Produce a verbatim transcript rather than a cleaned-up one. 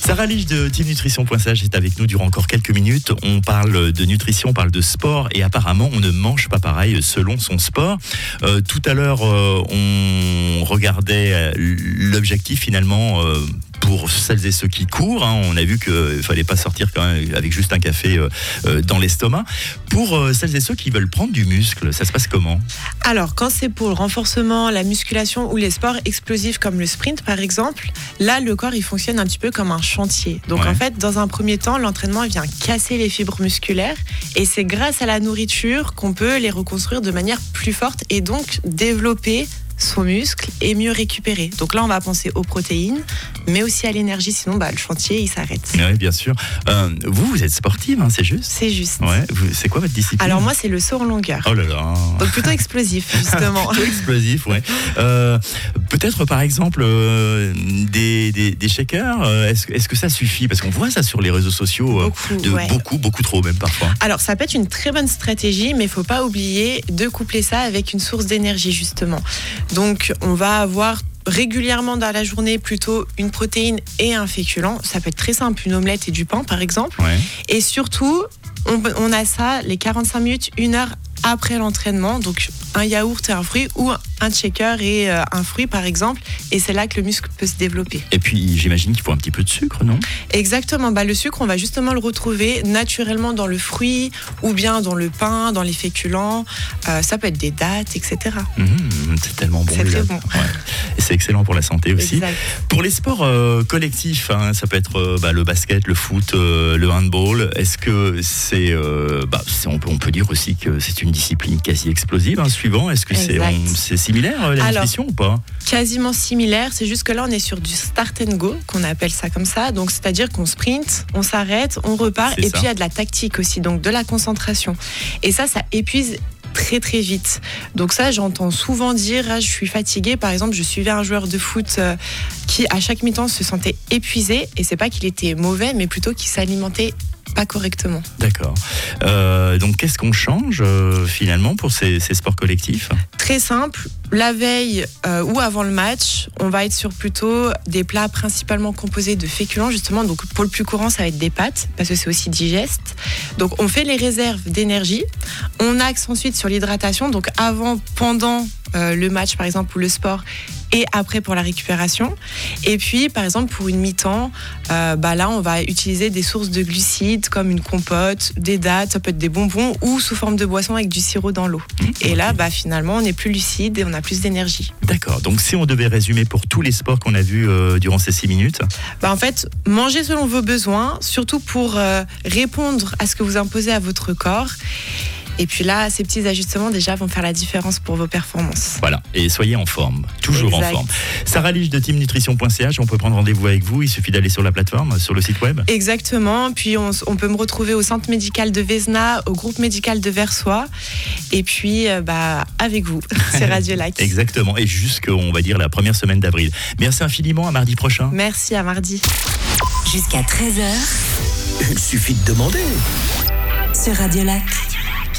Sarah Liche de team nutrition point c h est avec nous durant encore quelques minutes. On parle de nutrition, on parle de sport et apparemment on ne mange pas pareil selon son sport. Euh, tout à l'heure, euh, on regardait l'objectif finalement euh, pour celles et ceux qui courent. Hein. On a vu qu'il ne fallait pas sortir quand même avec juste un café euh, euh, dans l'estomac. Pour euh, celles et ceux qui veulent prendre du muscle, ça se passe comment ? Alors, quand c'est pour le renforcement, la musculation ou les sports explosifs comme le sprint par exemple, là le corps il fonctionne un petit peu comme un chantier. Donc ouais. en fait, dans un premier temps, l'entraînement vient casser les fibres musculaires et c'est grâce à la nourriture qu'on peut les reconstruire de manière plus forte et donc développer son muscle et mieux récupérer. Donc là, on va penser aux protéines, mais aussi à l'énergie, sinon bah, le chantier, il s'arrête. Oui, bien sûr. Euh, vous, vous êtes sportive, hein, c'est juste ? C'est juste. Ouais, vous, c'est quoi votre discipline ? Alors moi, c'est le saut en longueur. Oh là là. Donc plutôt explosif, justement. Plutôt explosif, ouais. Euh, peut-être, par exemple, euh, des, des, des shakers, euh, est-ce, est-ce que ça suffit ? Parce qu'on voit ça sur les réseaux sociaux, euh, beaucoup, de ouais. beaucoup, beaucoup trop même parfois. Alors, ça peut être une très bonne stratégie, mais il ne faut pas oublier de coupler ça avec une source d'énergie, justement. Donc, on va avoir régulièrement dans la journée plutôt une protéine et un féculent. Ça peut être très simple, une omelette et du pain, par exemple. Ouais. Et surtout, on, on a ça les quarante-cinq minutes, une heure après l'entraînement. Donc, un yaourt et un fruit ou un shaker et euh, un fruit, par exemple. Et c'est là que le muscle peut se développer. Et puis, j'imagine qu'il faut un petit peu de sucre, non ? Exactement. Bah, le sucre, on va justement le retrouver naturellement dans le fruit ou bien dans le pain, dans les féculents. Euh, ça peut être des dattes, et cetera. Mmh, c'est tellement bon. C'est très bon. Ouais. Et c'est excellent pour la santé aussi. Exact. Pour les sports euh, collectifs, hein, ça peut être euh, bah, le basket, le foot, euh, le handball. Est-ce que c'est, euh, bah, c'est on, peut, on peut dire aussi que c'est une discipline quasi explosive, hein, suivant. Est-ce que c'est, on, c'est similaire euh, la Alors, nutrition ou pas ? Quasiment similaire, c'est juste que là on est sur du start and go, qu'on appelle ça comme ça. Donc c'est-à-dire qu'on sprint, on s'arrête, on repart, c'est et ça. Puis il y a de la tactique aussi, donc de la concentration. Et ça, ça épuise très très vite. Donc ça, j'entends souvent dire ah, je suis fatiguée. Par exemple, je suivais un joueur de foot euh, qui à chaque mi-temps se sentait épuisé, et c'est pas qu'il était mauvais, mais plutôt qu'il s'alimentait pas correctement. D'accord. Euh, donc qu'est-ce qu'on change euh, finalement pour ces, ces sports collectifs ? Très simple. La veille euh, ou avant le match, on va être sur plutôt des plats principalement composés de féculents, justement. Donc pour le plus courant, ça va être des pâtes, parce que c'est aussi digeste. Donc on fait les réserves d'énergie. On axe ensuite sur l'hydratation. Donc avant, pendant euh, le match, par exemple, ou le sport, et après pour la récupération. Et puis, par exemple, pour une mi-temps, euh, bah là, on va utiliser des sources de glucides comme une compote, des dattes, ça peut être des bonbons ou sous forme de boisson avec du sirop dans l'eau. Mmh, et okay. là, bah, finalement, on est plus lucide et on a plus d'énergie. D'accord. Donc, si on devait résumer pour tous les sports qu'on a vus euh, durant ces six minutes ? Bah, en fait, mangez selon vos besoins, surtout pour euh, répondre à ce que vous imposez à votre corps. Et puis là, ces petits ajustements déjà vont faire la différence pour vos performances. Voilà, et soyez en forme, toujours exact. En forme. Sarah Liche de team nutrition point c h, on peut prendre rendez-vous avec vous, il suffit d'aller sur la plateforme, sur le site web. Exactement, puis on, on peut me retrouver au centre médical de Vézena, au groupe médical de Versoix, et puis euh, bah, avec vous, c'est Radio Lac. Exactement, et jusqu'à, on va dire, la première semaine d'avril. Merci infiniment, à mardi prochain. Merci, à mardi. Jusqu'à treize heures. Il suffit de demander. Sur Radio Lac.